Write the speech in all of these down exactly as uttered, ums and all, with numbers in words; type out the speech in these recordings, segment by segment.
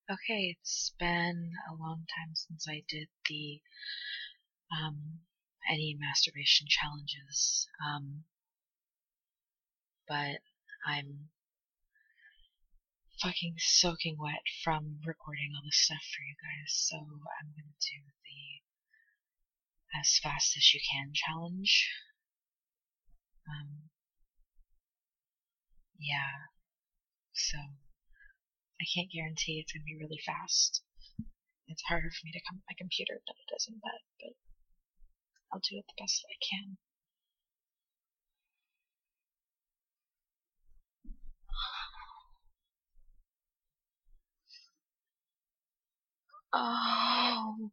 Okay, it's been a long time since I did the um, any masturbation challenges, um, but I'm fucking soaking wet from recording all this stuff for you guys, so I'm gonna do the as fast as you can challenge. Um, yeah, so I can't guarantee it's gonna be really fast. It's harder for me to come to my computer than it is in bed, but I'll do it the best that I can. Oh.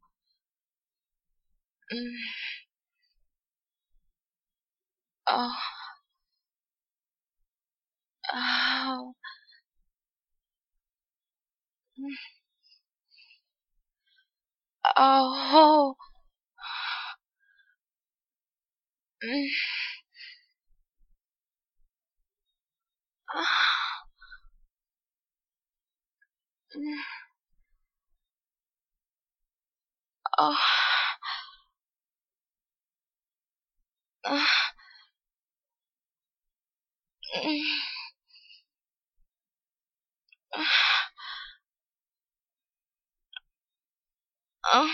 Mm. Oh. Oh. Mm. Oh. Mm. Mm. Oh. Mm. Oh.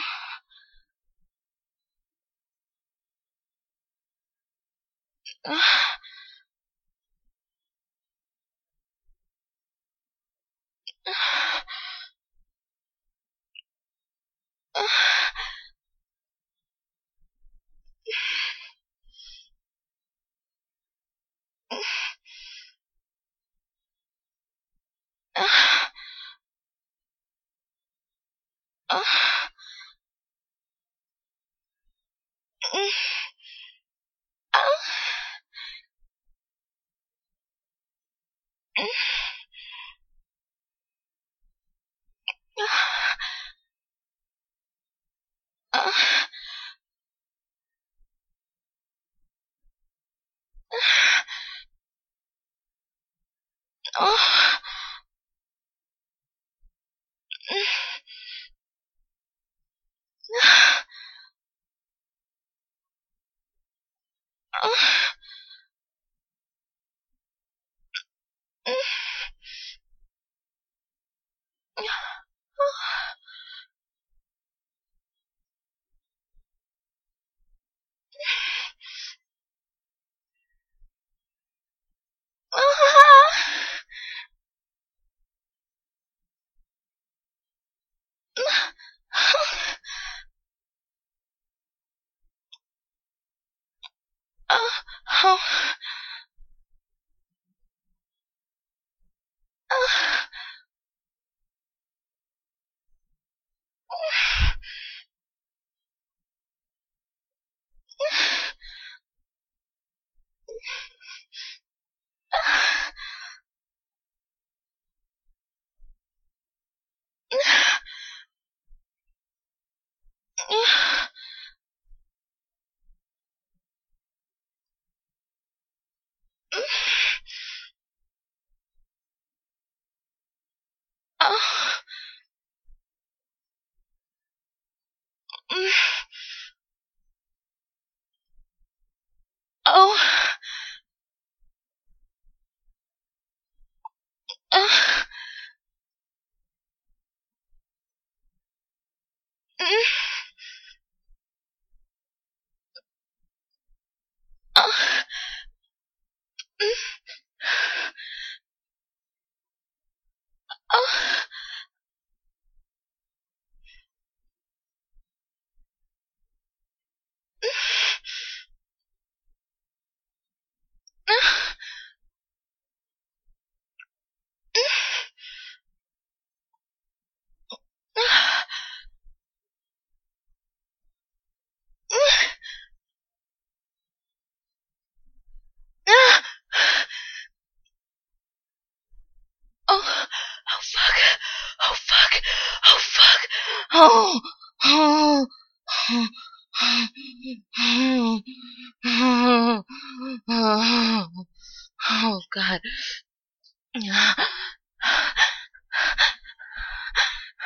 Oh, oh fuck. Oh fuck. Oh fuck. Oh, oh, oh, oh, oh, oh, oh god.